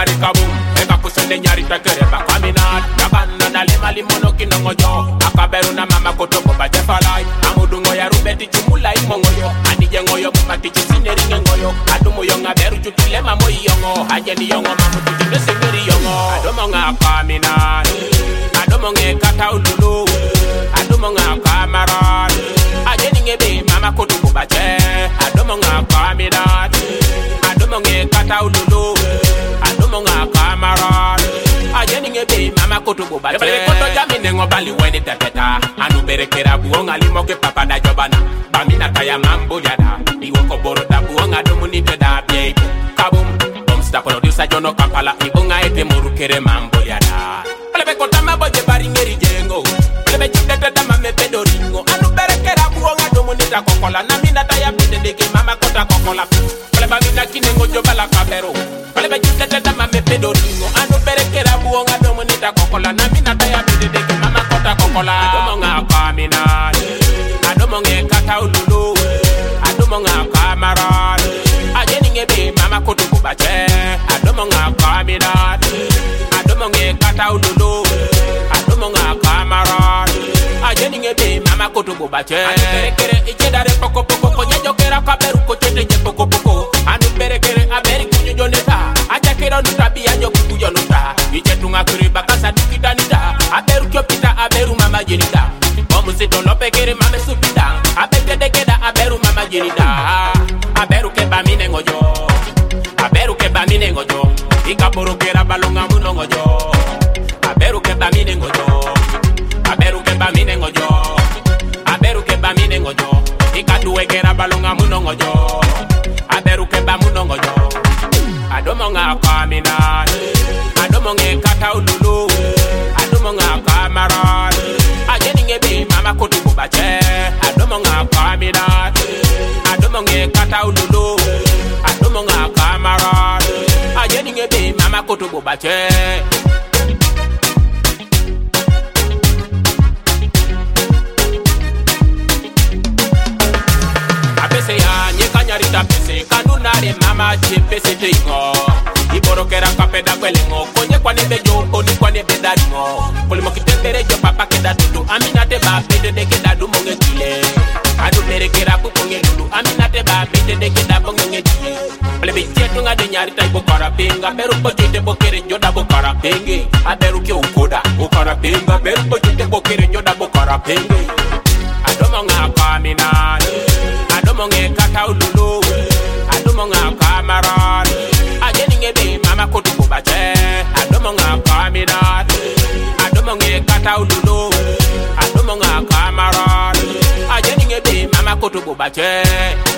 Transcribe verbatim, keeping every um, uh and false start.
nyari kabum eka kusende nyari takere bakaminat nakana na lema limono kinongojo akaberu na mama kotoko bajefalai amudungo ya rubeti chumula imongoyo anije ngoyo kumati chisineri ngoyo adumu yonga beru chutile mamo yongo ajeni yongo mamu tutime singeri yongo adomo nga kaminat adomo nge kata ululu adomo nga kamaran ajeni ngebe mama kotoko baje adomo nga kaminat adomo nge kata ululu adomo nga kamaran ajeni ngebe mama kotoko baje ebele koto jamine ngobali weni teteta anu berekera buonga limoke papa na jobana bamina kaya mambo yada iwoko boroda buonga domu niteda bie kabum bomsta producer jono kampala ibunga ete murukere mambo yada olebe kota maboje bari ngeri jengo olebe chitete mame pedoringo anu berekera buonga domu nita kokola na mina taya bide deke mama kota kokola olebe mina kinengo jobala kabero olebe chitete mame pedoringo anu berekera buonga domu nita kokola na mina taya bide deke mama kota kokola adomo nga kamina adomo nge kata ululu adomo nga kamaran ajeni ngebe mama koto kubache adomo nga kamina adomo nge kata ululu adomo nga kamaran ajeni ngebe mama koto kubache anu kere ichedare poko poko konyejo kera kaberu kochete je poko poko anu kere aberi kunyo neta aja kero nutabi anyo kuyo nuta ichetunga kuri bakasa dukita nita aberu kyopita aberu mama jenita omusito lope kere mame supita abete dekeda aberu mama jenita aberu ke bamine ngojo aberu ke bamine ngojo ikaporo kera balonga muno ngojo aberu ke bamine ngojo aberu ke bamine ngojo aberu ke bamine ngojo ikatuwe kera balonga muno ngojo aberu ke bamuno ngojo adomo nga kamina adomo nge kata ululu adomo nga kamaran ajeni ngebe mama koto kubache adomo nga kamina adomo nge kata ululu adomo nga kamaran ajeni ngebe mama koto kubache apese ya nyeka nyarita pese kanunare mama chepese teingo iborokera kapeda kwelengo konye kwa nebe jo oni kwa nebe dadingo polimo kitembere jo papa keda tutu aminate ba bede de keda du monge kile adu berekera puponge lulu aminate ba bede de keda bonge kile polebe tietu nga de nyari tai bokara penga beru pojite bokere joda bokara penge aberu ke ukoda bokara penga beru pojite bokere joda bokara penge adomo nga kamina adomo nge kata ululu adomo nga kamaran ajeni ngebe mama koto kubache adomo nga kamina adomo nge kata ululu adomo nga kamaran ajeni ngebe mama koto kubache